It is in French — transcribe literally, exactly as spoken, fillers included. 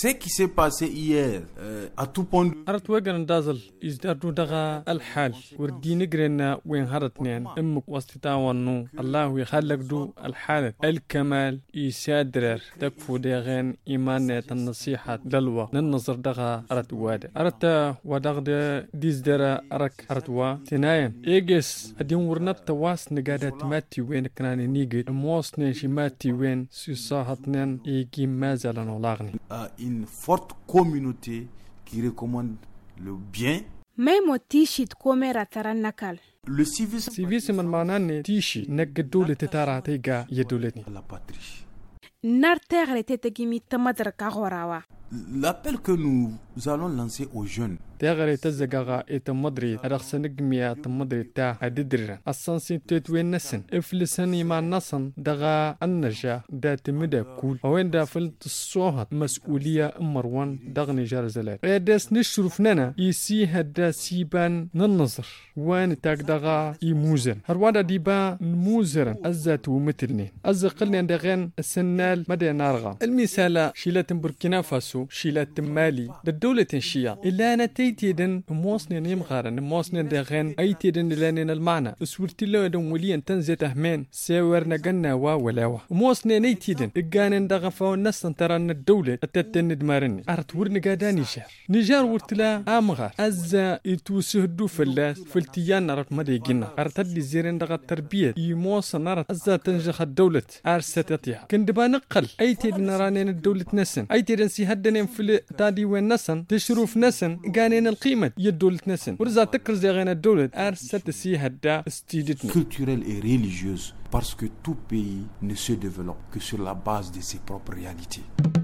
Ce qui s'est passé hier, euh, à tout point de vue. أردت وجرن دازل إزدادو دغا الحال وردي نجرنا وين هرتنين أمك واستطاعنو الله يخلق دو الحالة الكمال يسادرر تكفو دغين إيمان النصيحة دلوة ننظر دغا أردت وادا أردت ودغد ديزدرا أرك أردوا تنايم إيجس أدين ورنت تواس نجادة ماتي وين كنان نيجي موس نشي ماتي وين سيصاحتنين إيجي مازال نولاغني. Une forte communauté qui recommande le bien. Même تيشي تكومي راتران نكال. Le civisme. civisme المعنى تيشي نجدولة تتارا تيجا يدولتني. La patrie. نارتغري تتجمي تمدر كغوراوا. L'appel que nous allons lancer aux jeunes. تغري تزقاغا إتمدري أرخصنقميا تمدري تا أددرن السنسي تتوين نسن إفلساني مع نسن دغا النجا دا تمدا كول وين دا فلت الصوهت مسؤولية مروان دغني جارزلات ريدس نشرفننا يسي هدا سيبان ننظر وين تاك دغا يموزن هروادا ديبا نموزرن أزاتو متلنين أزا قلني دغين السنال مدى نارغا المثالة شيلة بوركينا فاسو شيلة مالي دا الدولة شيا إلا أنا تيدن موصني نيمغارن موصني دغين أي تيدن لانين المعنى اسورتي لو دم وليا تنزيت أهمين سيورنا قنا وا ولاوا موصني نيتيدن إجانن دغفا والناس ترى الدولة أتتن دمارني أرت ورن قادا نيجار نيجار ورتلا أمغار أزا يتوسهدو فلاس فلتيان نرت مدى جنا أرتدي زيرن دغا التربية يموصن نرت أزا تنجح الدولة أرستتيها كندبا نقل أي تيدن رانين الدولة نسن أي تيدن سيهدنين في تادي وين نسن تشروف نسن قانين القيمة يدولة نسن ورزا تكرز يغين الدولة أرست سيهدا استيدتني culturelle et religieuse parce que tout pays ne se développe que sur la base de ses propres réalités.